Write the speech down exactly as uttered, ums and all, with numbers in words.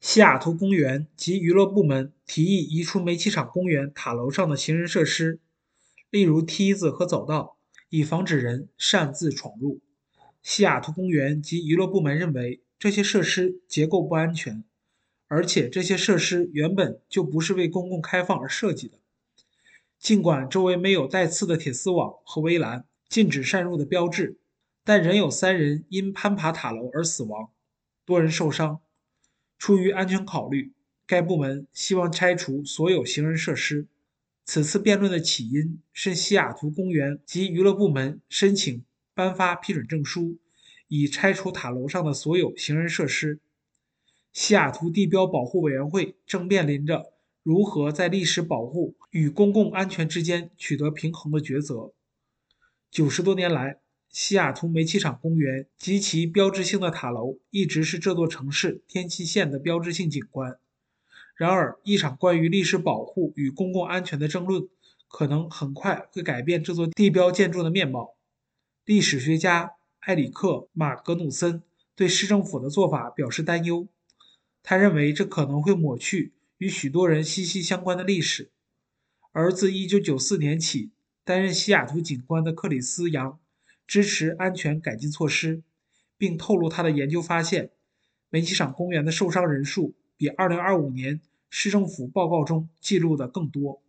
西雅图公园及娱乐部门提议移出煤气厂公园塔楼上的行人设施，例如梯子和走道，以防止人擅自闯入。西雅图公园及娱乐部门认为，这些设施结构不安全，而且这些设施原本就不是为公共开放而设计的。尽管周围没有带刺的铁丝网和围栏、禁止擅入的标志，但仍有三人因攀爬塔楼而死亡，多人受伤。出于安全考虑，该部门希望拆除所有行人设施。此次辩论的起因是西雅图公园及娱乐部门申请颁发批准证书，以拆除塔楼上的所有行人设施。西雅图地标保护委员会正面临着如何在历史保护与公共安全之间取得平衡的抉择。九十多年来，西雅图煤气厂公园及其标志性的塔楼一直是这座城市天际线的标志性景观。然而，一场关于历史保护与公共安全的争论，可能很快会改变这座地标建筑的面貌。历史学家埃里克·马格努森对市政府的做法表示担忧，他认为这可能会抹去与许多人息息相关的历史。而自一九九四年起担任西雅图警官的克里斯·杨支持安全改进措施，并透露他的研究发现，煤气厂公园的受伤人数比二零二五年市政府报告中记录的更多。